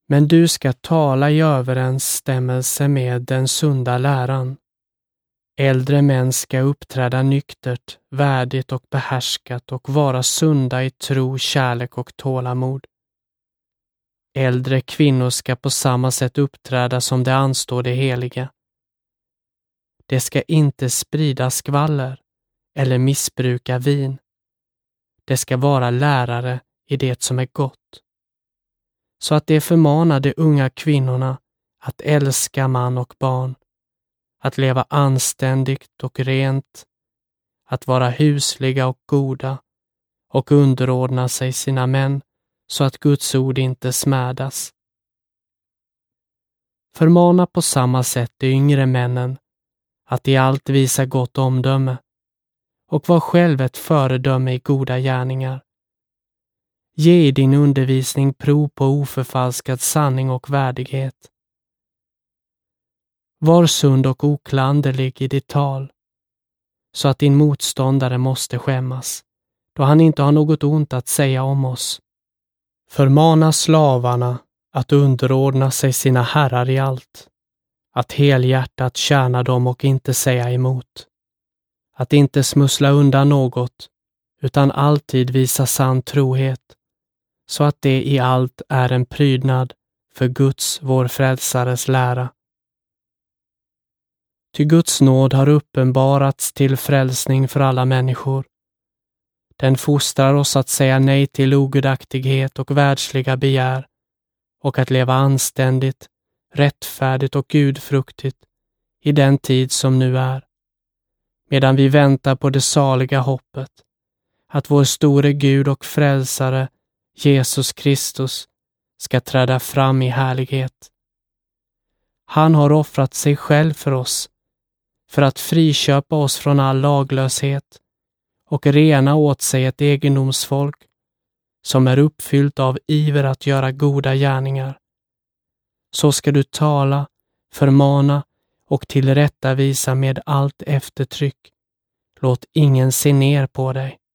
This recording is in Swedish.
Men du ska tala i överensstämmelse med den sunda läran. Äldre män ska uppträda nyktert, värdigt och behärskat och vara sunda i tro, kärlek och tålamod. Äldre kvinnor ska på samma sätt uppträda som det anstår det heliga. Det ska inte sprida skvaller eller missbruka vin. Det ska vara lärare i det som är gott. Så att det förmanar de unga kvinnorna att älska man och barn, att leva anständigt och rent, att vara husliga och goda och underordna sig sina män så att Guds ord inte smädas. Förmana på samma sätt de yngre männen att i allt visa gott omdöme och var själv ett föredöme i goda gärningar. Ge i din undervisning prov på oförfalskad sanning och värdighet. Var sund och oklanderlig i ditt tal, så att din motståndare måste skämmas, då han inte har något ont att säga om oss. Förmana slavarna att underordna sig sina herrar i allt, att helhjärtat tjäna dem och inte säga emot, att inte smussla undan något, utan alltid visa sann trohet, så att det i allt är en prydnad för Guds, vår frälsares lära. Ty Guds nåd har uppenbarats till frälsning för alla människor. Den fostrar oss att säga nej till ogudaktighet och världsliga begär och att leva anständigt, rättfärdigt och gudfruktigt i den tid som nu är, medan vi väntar på det saliga hoppet, att vår store Gud och frälsare Jesus Kristus ska träda fram i härlighet. Han har offrat sig själv för oss, för att friköpa oss från all laglöshet och rena åt sig ett egendomsfolk som är uppfyllt av iver att göra goda gärningar. Så ska du tala, förmana och tillrättavisa med allt eftertryck. Låt ingen se ner på dig.